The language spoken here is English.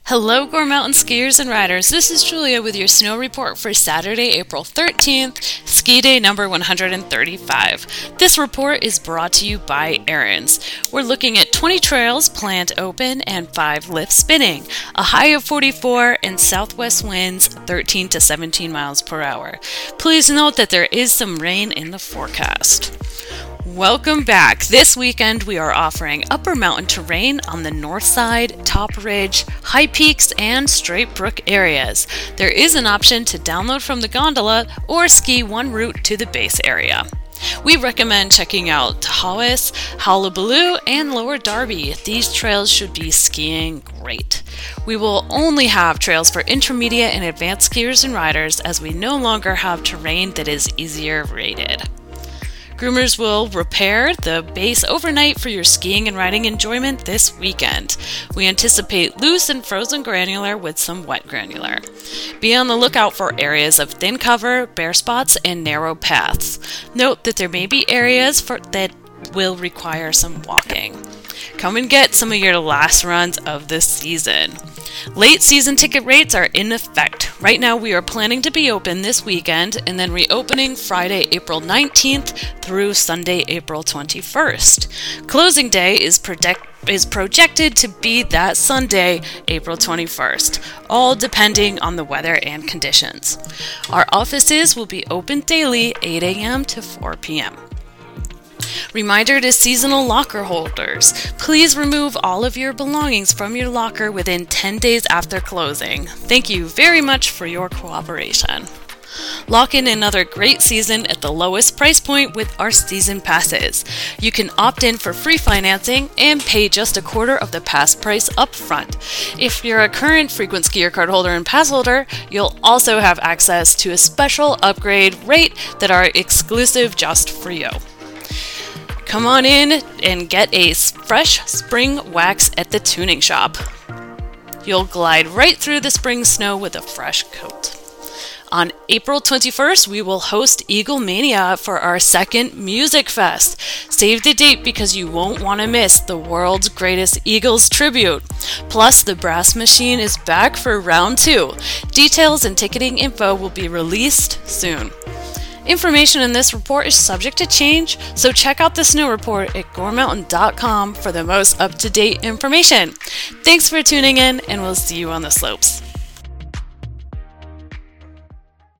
Hello, Gore Mountain skiers and riders. This is Julia with your snow report for Saturday, April 13th, ski day number 135. This report is brought to you by Aaron's. We're looking at 20 trails planned open and 5 lifts spinning, a high of 44 and southwest winds 13 to 17 miles per hour. Please note that there is some rain in the forecast. Welcome back. This weekend we are offering upper mountain terrain on the north side, Top Ridge, High Peaks, and Straight Brook areas. There is an option to download from the gondola or ski one route to the base area. We recommend checking out Tahoe, Hullabaloo, and Lower Darby. These trails should be skiing great. We will only have trails for intermediate and advanced skiers and riders as we no longer have terrain that is easier rated. Groomers will repair the base overnight for your skiing and riding enjoyment this weekend. We anticipate loose and frozen granular with some wet granular. Be on the lookout for areas of thin cover, bare spots, and narrow paths. Note that there may be areas that will require some walking. Come and get some of your last runs of the season. Late season ticket rates are in effect. Right now we are planning to be open this weekend and then reopening Friday, April 19th through Sunday, April 21st. Closing day is projected to be that Sunday, April 21st, all depending on the weather and conditions. Our offices will be open daily 8 a.m. to 4 p.m. Reminder to seasonal locker holders, please remove all of your belongings from your locker within 10 days after closing. Thank you very much for your cooperation. Lock in another great season at the lowest price point with our season passes. You can opt in for free financing and pay just a quarter of the pass price up front. If you're a current frequent skier card holder and pass holder, you'll also have access to a special upgrade rate that are exclusive just for you. Come on in and get a fresh spring wax at the tuning shop. You'll glide right through the spring snow with a fresh coat. On April 21st, we will host Eagle Mania for our second Music Fest. Save the date because you won't want to miss the world's greatest Eagles tribute. Plus, the Brass Machine is back for round 2. Details and ticketing info will be released soon. Information in this report is subject to change, so check out the snow report at goremountain.com for the most up-to-date information. Thanks for tuning in, and we'll see you on the slopes.